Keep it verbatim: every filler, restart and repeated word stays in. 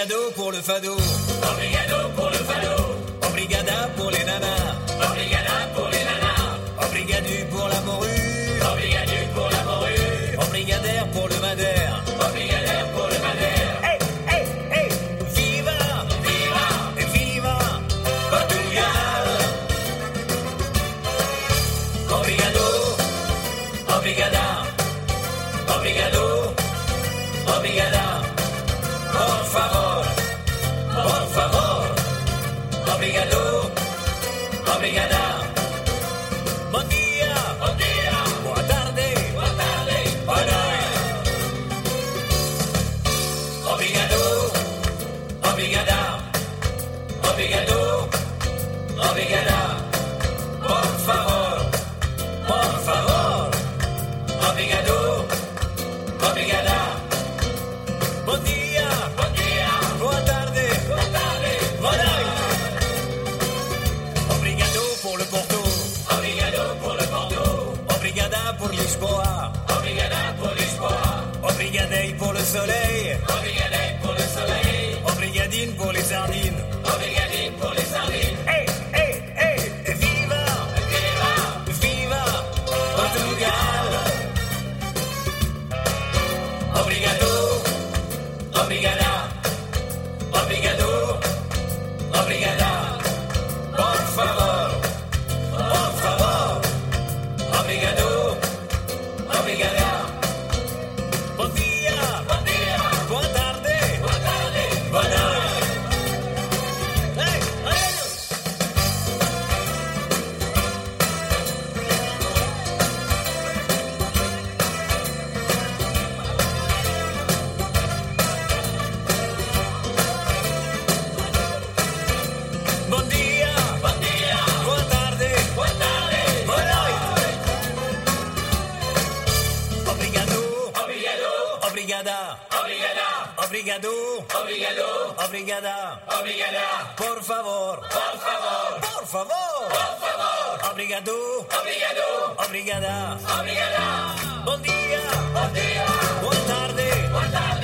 Obrigado pour le fado. Obrigado pour le fado. Obrigada pour les nanas. Obrigada pour les nanas. Obrigadu pour la morue. Obrigadu pour la morue. Obrigadaire pour le madère. Obrigadaire pour le madère. Hey, hey, hey. Viva, Viva, viva Portugal. Obrigado, obrigada, obrigado, obrigada. Por favor, por favor. Obrigado, obrigada. Bom dia, Bom dia. boa tarde, Boa tarde. boa noite. Obrigado, obrigada, obrigado, obrigada. Por favor, por favor. Obrigado, obrigada. Bom dia, Bom dia. boa tarde, Boa tarde. boa noite. Obrigado pour le Porto. Obrigado pour le Porto. Obrigada pour Lisboa. Obrigada pour Lisboa. Obrigadei pour le soleil. Obrigado pour le soleil. Obrigadine pour les sardines. Obrigado pour les sardines. Hey, hey, hey. Viva, Viva, viva Portugal. Obrigado, obrigada, obrigado, obrigada. Por favor, por favor. Obrigado, obrigada. Bom dia, bom dia. boa tarde, Boa tarde. boa noite. Hey, hey. Bom dia, Bom dia. boa tarde, Boa tarde. boa noite. Obrigado, Obrigado. obrigada, Obrigada. obrigado, Obrigado. obrigada. Obrigada. Por favor, Por favor. por favor. Por favor. Obrigado, Obrigado. obrigada. Obrigada. Bom dia, Bom dia. boa tarde, Boa tarde.